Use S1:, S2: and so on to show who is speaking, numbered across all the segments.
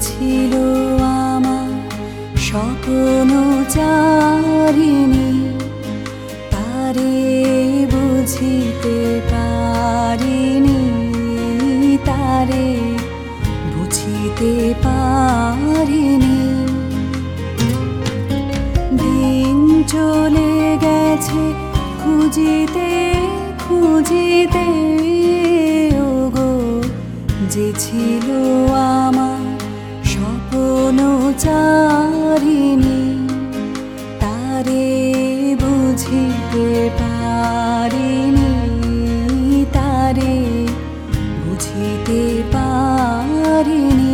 S1: ছিল আমার স্বপ্নচারিণী, তারে বুঝিতে পারিনি, তারে বুঝিতে পারিনি। দিন চলে গেছে খুঁজিতে খুঁজিতে, ওগো যে ছিল আমার স্বপ্নচারিণী, তারে বুঝিতে পারিনি, তারে বুঝিতে পারিনি।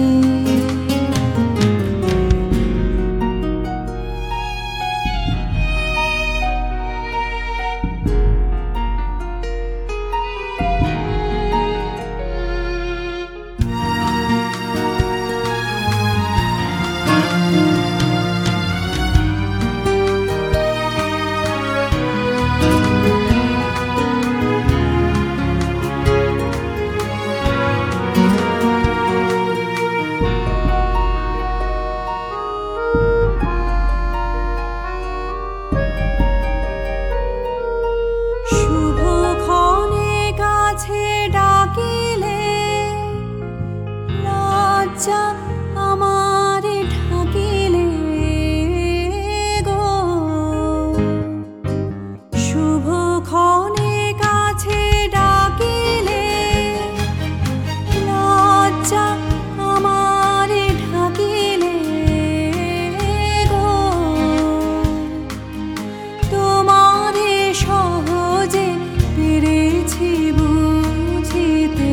S1: আমারে ঢাকিলে গো, শুভক্ষণে কাছে ডাকিলে, লজ্জা আমারে ঢাকিলে গো, তোমারে সহজে পেরেছি বুঝিতে,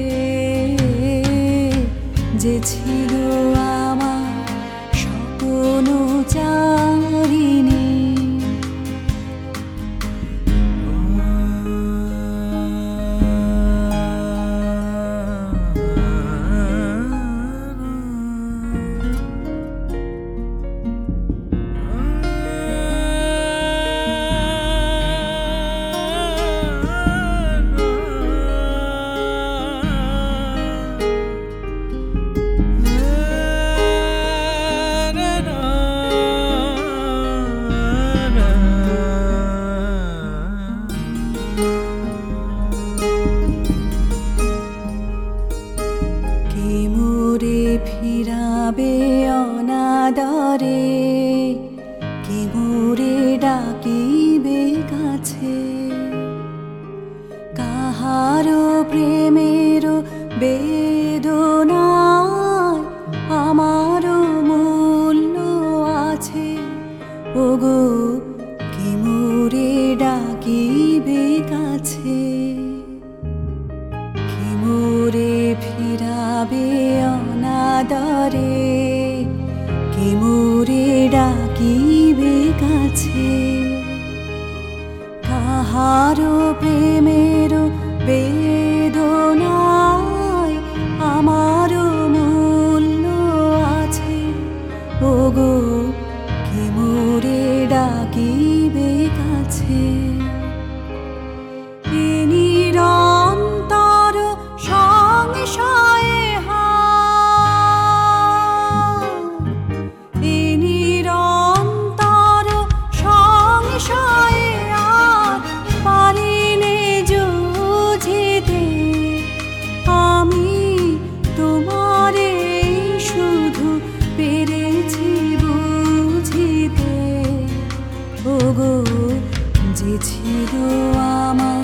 S1: যে ছিল আমার স্বপ্নচারিণী। ফিরাবে অনাদরে, কে মোরে ডাকিবে কাছে, কাহারো প্রেমের বেদনায় আমারও মূল্য আছে, ওগো কে মোরে ডাকিবে কাছে, কে মোরে ফিরাবে অনাদরে, কে মোরে ডাকিবে কাছে, কাহারো প্রেমের বেদনায় আমারও মূল্য আছে, ওগো কে মোরে ডাকিবে কাছে। নিরন্তর সংশয়ে নিরন্তর সংশয়ে আর পারিনে যুঝিতে, আমি তোমারে শুধু পেরেছি বুঝিতে, ওগো যে ছিল আমার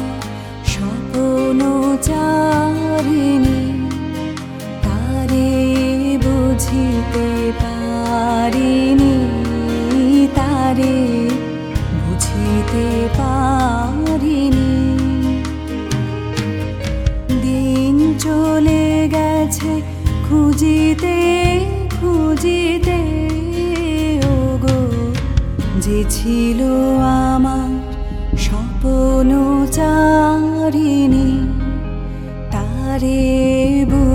S1: স্বপ্নচারিণী, তারে বুঝিতে পারিনি, তারে বুঝিতে পারিনি। দিন চলে গেছে খুঁজিতে খুঁজিতে, ওগো যে ছিল আমার স্বপ্নচারিণী, তারে